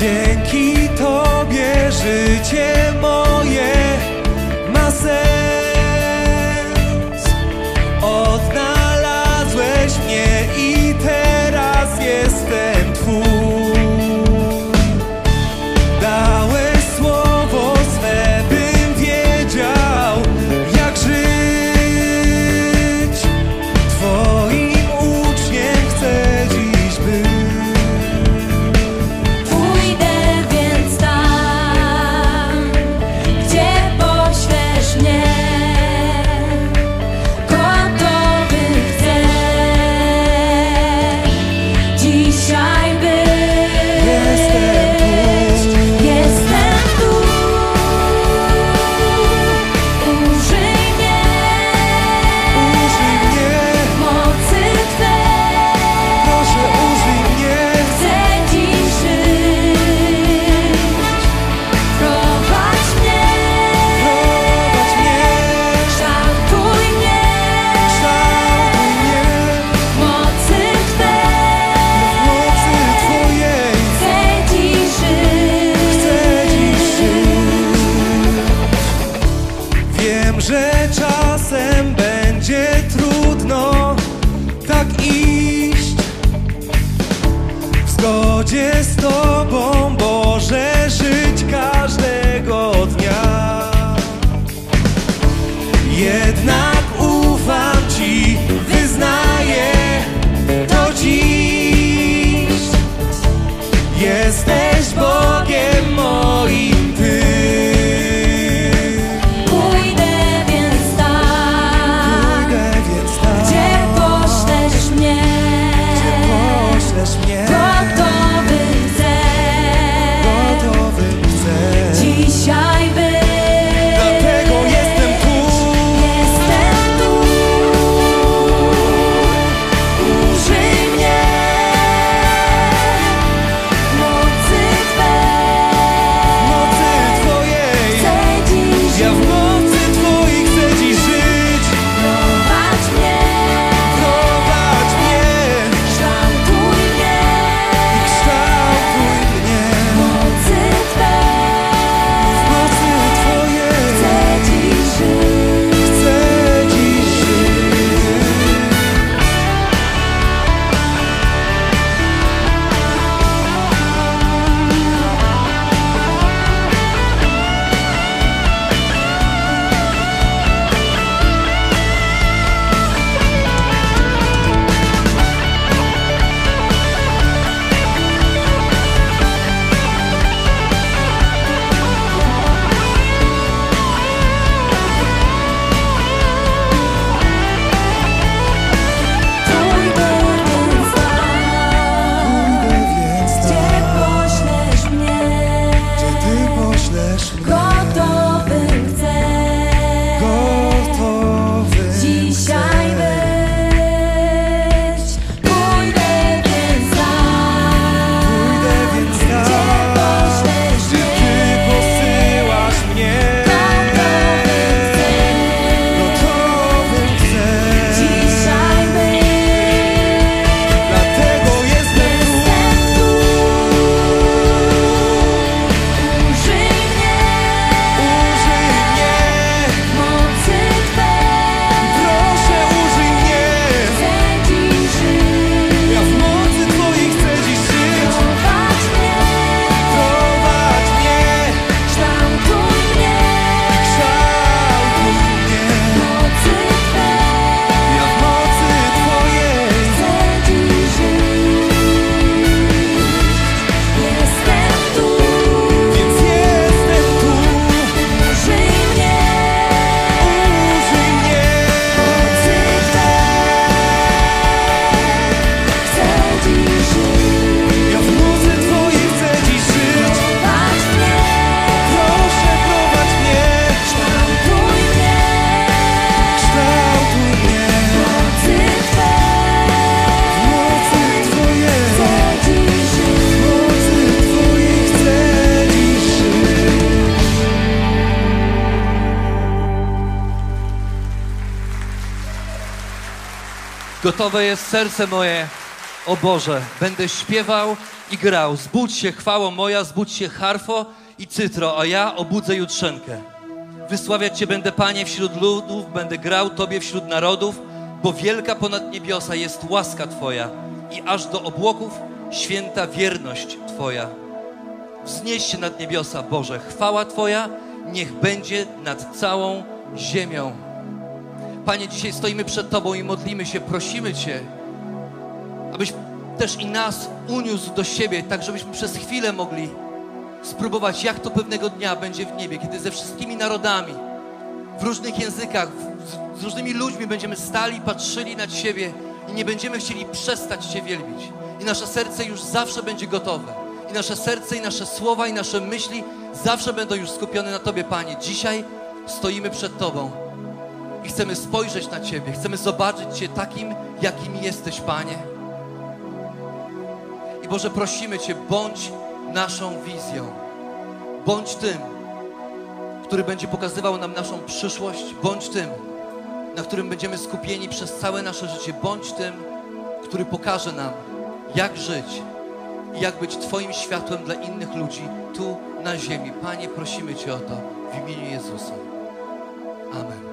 Dzięki Tobie życie moje ma sens. Odnalazłeś mnie i teraz jestem Twój. Dałeś słowo swe, bym wiedział, jak żyć. Twoim uczniem chcę dziś być. Pójdę więc tam, gdzie poślesz mnie. Gotowy chcę dzisiaj być. Jestem tu. Użyj mnie. Mocy Twej. Proszę, użyj mnie. Chcę dziś żyć. Prowadź mnie. Kształtuj mnie. Mocy Twej. Twojej Chcę dziś żyć. Wiem, że czasem będzie trudno tak iść w zgodzie z Tobą, Boże, żyć każdego dnia. Jednak ufam Ci, wyznaję to dziś. Jesteś Bogiem moim, Ty. Pójdę więc tam, gdzie poślesz mnie. Gotowy chcę dzisiaj być. Dlatego jestem tu. Użyj mnie. Mocy Twej. Chcę dziś Ja w mocy Twojej chcę dziś żyć. prowadź mnie. Kształtuj mnie. Mocy Twej. Chcę dziś żyć. Pójdę więc tam, gdzie poślesz mnie. Gotowy chcę dzisiaj być. Pójdę więc tam, gdzie poślesz Ty mnie. posyłasz mnie. Gotowy chcę dzisiaj być. Dlatego jestem tu. Użyj mnie. Mocy Twej. Proszę, użyj mnie. Chcę dziś żyć. Ja w mocy Twojej chcę dziś żyć. Prowadź mnie. Kształtuj mnie. Mocy Twej. Ja w mocy Twojej. Chcę dziś żyć. Jestem tu. Więc jestem tu. Użyj mnie. Mocy Twej. Chcę dziś żyć. Ja w mocy Twojej chcę dziś żyć. Prowadź mnie. Proszę, prowadź mnie. Kształtuj mnie. Mocy Twej. Chcę dziś żyć. Gotowe jest serce moje O Boże, będę śpiewał i grał. Zbudź się, chwało moja, zbudź się, harfo i cytro, a ja obudzę jutrzenkę. Wysławiać Cię będę, Panie, wśród ludów, będę grał Tobie wśród narodów, bo wielka ponad niebiosa jest łaska Twoja i aż do obłoków święta wierność Twoja. Wznieś się nad niebiosa, Boże, chwała Twoja niech będzie nad całą ziemią. Panie, dzisiaj stoimy przed Tobą i modlimy się, prosimy Cię, abyś też i nas uniósł do siebie, tak żebyśmy przez chwilę mogli spróbować, jak to pewnego dnia będzie w niebie, kiedy ze wszystkimi narodami, w różnych językach, z różnymi ludźmi będziemy stali, patrzyli na siebie i nie będziemy chcieli przestać Cię wielbić. I nasze serce już zawsze będzie gotowe. I nasze serce, i nasze słowa, i nasze myśli zawsze będą już skupione na Tobie, Panie. Dzisiaj stoimy przed Tobą i chcemy spojrzeć na Ciebie. Chcemy zobaczyć Cię takim, jakim jesteś, Panie. I Boże, prosimy Cię, bądź naszą wizją. Bądź tym, który będzie pokazywał nam naszą przyszłość. Bądź tym, na którym będziemy skupieni przez całe nasze życie. Bądź tym, który pokaże nam, jak żyć i jak być Twoim światłem dla innych ludzi tu na ziemi. Panie, prosimy Cię o to w imieniu Jezusa. Amen.